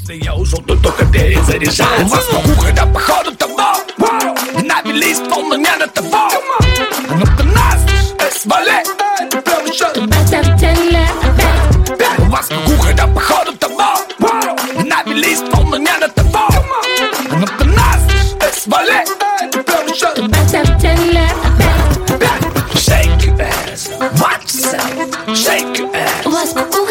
Если я ушел, то только перезаряжается. У вас кукуха, да походу того. Навелись, полно не до того. А ну-ка нас, свали. Прям еще. У вас кукуха, да походу того. Навелись, полно не до того. А ну-ка нас, свали. Прям еще. Shake your ass, watch yourself. Shake your ass.